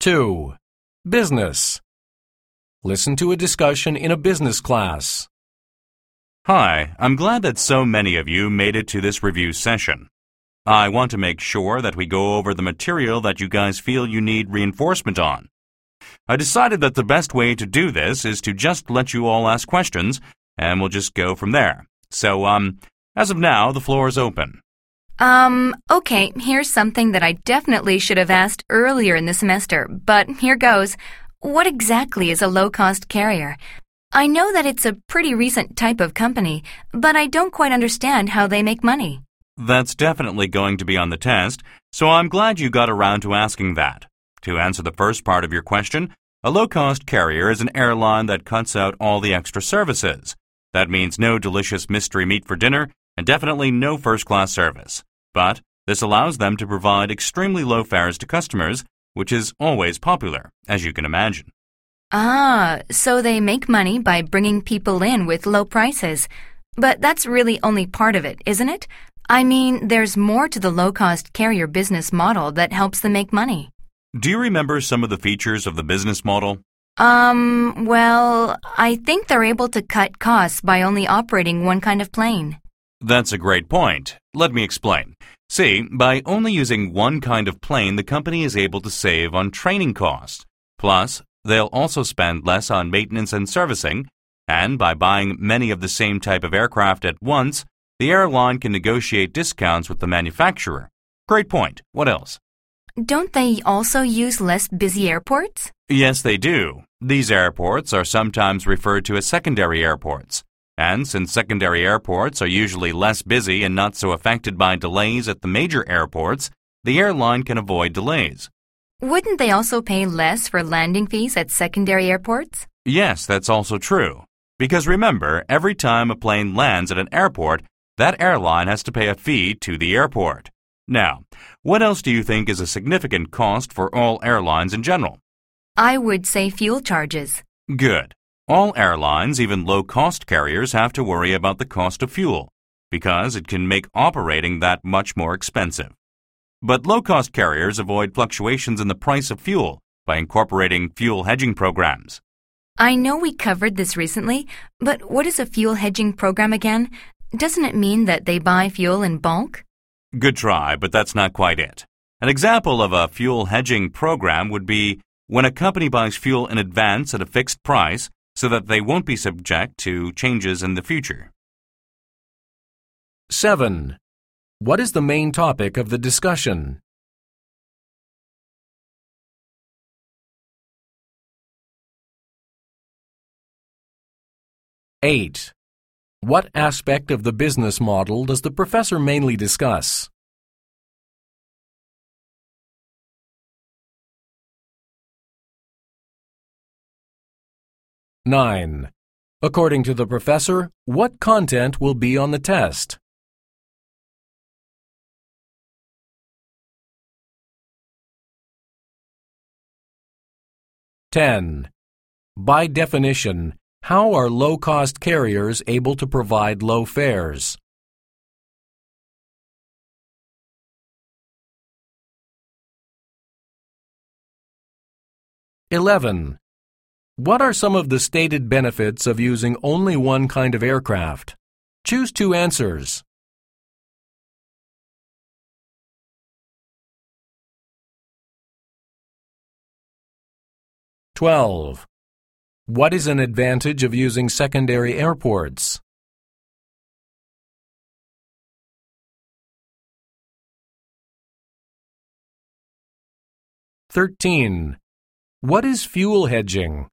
2. Business. Listen to a discussion in a business class. Hi, I'm glad that so many of you made it to this review session. I want to make sure that we go over the material that you guys feel you need reinforcement on. I decided that the best way to do this is to just let you all ask questions, and we'll just go from there. So, as of now, the floor is open. Okay, here's something that I definitely should have asked earlier in the semester, but here goes. What exactly is a low-cost carrier? I know that it's a pretty recent type of company, but I don't quite understand how they make money. That's definitely going to be on the test, so I'm glad you got around to asking that. To answer the first part of your question, a low-cost carrier is an airline that cuts out all the extra services. That means no delicious mystery meat for dinner and definitely no first-class service. But this allows them to provide extremely low fares to customers, which is always popular, as you can imagine. Ah, so they make money by bringing people in with low prices. But that's really only part of it, isn't it? I mean, there's more to the low-cost carrier business model that helps them make money. Do you remember some of the features of the business model? Well, I think they're able to cut costs by only operating one kind of plane. That's a great point. Let me explain. See, by only using one kind of plane, the company is able to save on training costs. Plus, they'll also spend less on maintenance and servicing, and by buying many of the same type of aircraft at once, the airline can negotiate discounts with the manufacturer. Great point. What else? Don't they also use less busy airports? Yes, they do. These airports are sometimes referred to as secondary airports. And since secondary airports are usually less busy and not so affected by delays at the major airports, the airline can avoid delays. Wouldn't they also pay less for landing fees at secondary airports? Yes, that's also true. Because remember, every time a plane lands at an airport, that airline has to pay a fee to the airport. Now, what else do you think is a significant cost for all airlines in general? I would say fuel charges. Good. All airlines, even low-cost carriers, have to worry about the cost of fuel, because it can make operating that much more expensive. But low-cost carriers avoid fluctuations in the price of fuel by incorporating fuel hedging programs. I know we covered this recently, but what is a fuel hedging program again? Doesn't it mean that they buy fuel in bulk? Good try, but that's not quite it. An example of a fuel hedging program would be when a company buys fuel in advance at a fixed price so that they won't be subject to changes in the future. 7. What is the main topic of the discussion? Eight. What aspect of the business model does the professor mainly discuss? 9. According to the professor, what content will be on the test? 10. By definition, how are low-cost carriers able to provide low fares? 11. What are some of the stated benefits of using only one kind of aircraft? Choose two answers. 12. What is an advantage of using secondary airports? 13. What is fuel hedging?